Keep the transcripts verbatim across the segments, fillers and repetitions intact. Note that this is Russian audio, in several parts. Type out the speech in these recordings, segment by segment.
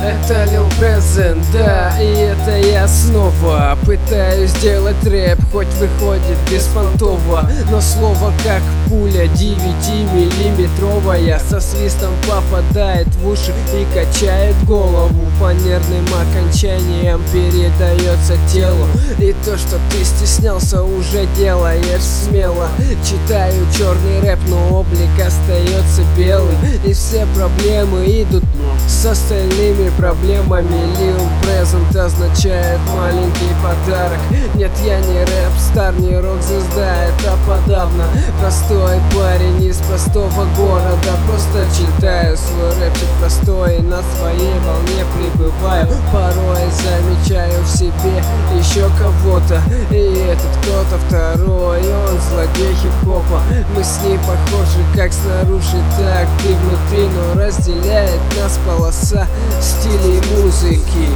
Это Lil Present, да, и это я снова пытаюсь сделать рэп, хоть выходит беспонтово, но слово как пуля девятимиллиметровая со свистом попадает в уши и качает голову. По нервным окончаниям передается телу, и то, что ты стеснялся, уже делаешь смело. Читаю черный рэп, но облик остается белым, и все проблемы идут с остальными проблемами. Lil Present означает маленький подарок. Нет, я не рэп-стар, не рок-звезда, это подавно простой парень из простого города. Просто читаю свой рэпчик простой и на своей волне пребываю. Порой замечаю в себе еще кого-то, и этот кто-то второй, он злодей хип-хопа. Мы с ней похожи как снаружи, так и внутри, но разделяет нас полоса стилей музыки.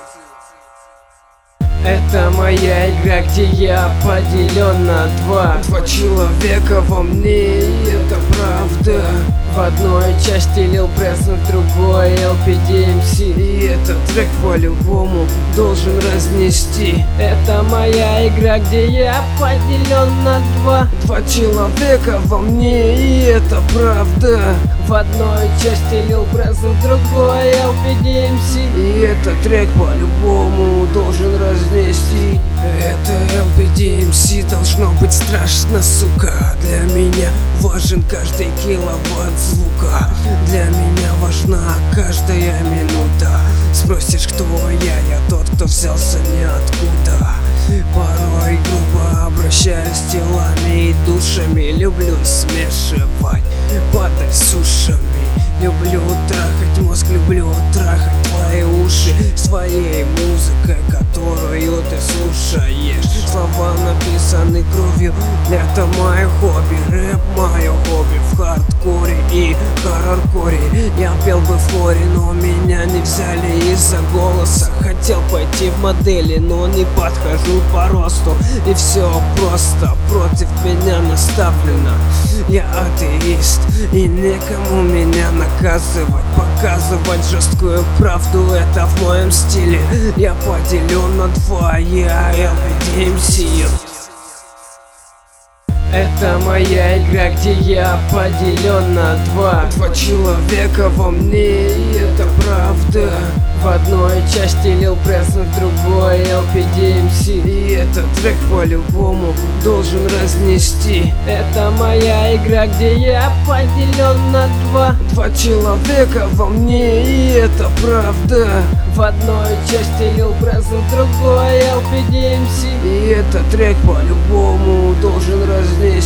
Это моя игра, где я поделен на два. Два человека во мне, и это правда. В одной части Lil Present, в другой эл пи ди эм си, и этот трек по-любому должен разнести. Это моя игра, где я поделен на два. Два человека во мне, и это правда. В одной части Lil Present, в другой эл пи ди эм си, и этот трек по-любому должен разнести. Это эл пи ди эм си должно быть страшно, сука. Для меня важен каждый киловатт звука. Для меня важна каждая минута. Спросишь, кто я? Я тот, кто взялся ниоткуда. Порой грубо обращаюсь телами и душами. Люблю смешивать батл с ушами. Люблю трахать мозг, люблю трахать твои уши своей музыкой, которую ты слушаешь. Слова написаны кровью, это мое хобби. Рэп мое хобби в хардкоре и хорроркоре. Я пел бы в хоре, но меня не взяли из-за голоса. Хотел пойти в модели, но не подхожу по росту. И все просто против меня наставлено. Я атеист, и некому меня наказывать. Показывать жесткую правду, это в моем стиле. Я поделен на два, я эл пи ди эм си. Это моя игра, где я поделен на два. Два человека во мне, и это правда. В одной части Lil Present, в другой эл пи ди эм си, и этот трек по-любому должен разнести. Это моя игра, где я поделен на два. Два человека во мне, и это правда. В одной части Lil Present, в другой эл пи ди эм си, и этот трек по-любому должен разнести.